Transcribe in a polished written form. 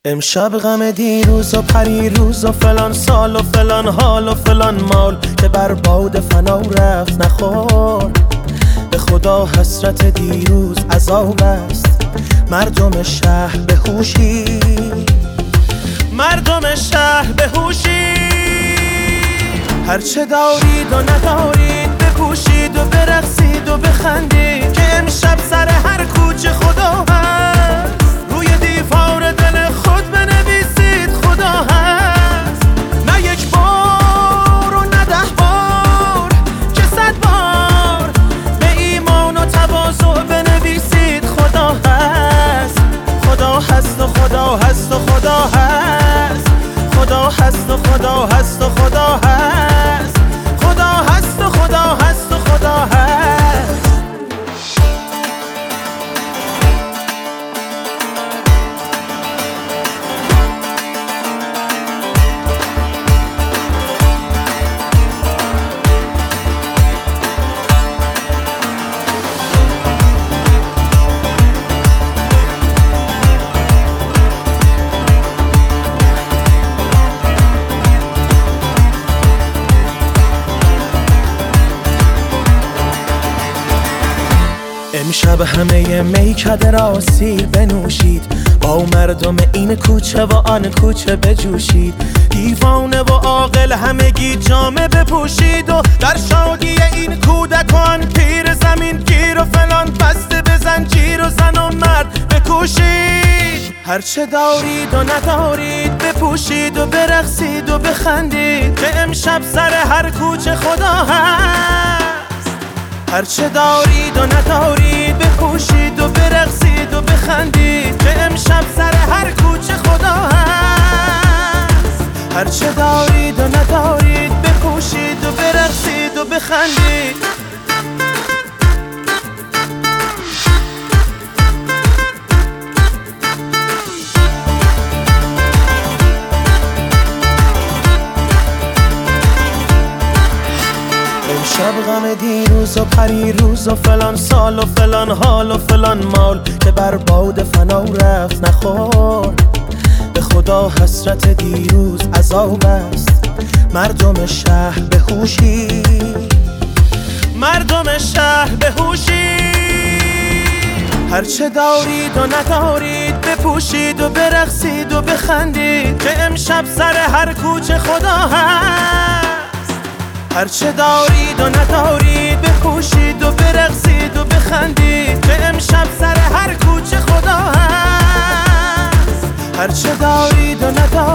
امشب غم دیروز و پریروز و فلان سال و فلان حال و فلان مال که بر باد فنا رفت نخورد. به خدا حسرت دیروز عذاب است. مردم شهر به هوشی، مردم شهر به هوشی. هرچه دارید و ندارید بپوشید و برقصید و بخندید که امشب سر هر کوچه خدا هست. روی دیوار دل خود بنویسید خدا هست. نه یک بار و نه 10 بار که 100 بار به ایمان و تواضع بنویسید خدا هست. خدا هست و خدا هست و خدا هست. خدا هست و خدا هست و خدا هست. خدا هست و خدا هست و خدا هست. امشب همه میکده را سیر بنوشید، با مردم این کوچه و آن کوچه بجوشید. دیوانه و عاقل همگی جامه بپوشید و در شادی این کودک و آن پیر زمین گیر و فلان بسته به زنجیر و زن و مرد بکوشید. هرچه دارید و ندارید بپوشید و برقصید و بخندید که امشب سر هر کوچه خدا هست. هرچه دارید و ندارید بپوشید و برقصید و بخندید که امشب سر هر کوچه خدا هست. هرچه دارید و ندارید بپوشید و برقصید و بخندید. امشب غم دیروز و پریروز و فلان سال و فلان حال و فلان مال که بر باد فنا رفت نخورد. به خدا حسرت دیروز عذاب است. مردم شهر به هوشی، مردم شهر به هوشی. هرچه دارید و ندارید بپوشید و برقصید و بخندید که امشب سر هر کوچه خدا هست. هرچه دارید و ندارید بپوشید و برقصید و بخندید که امشب سر هر کوچه خدا هست. هرچه دارید و ندارید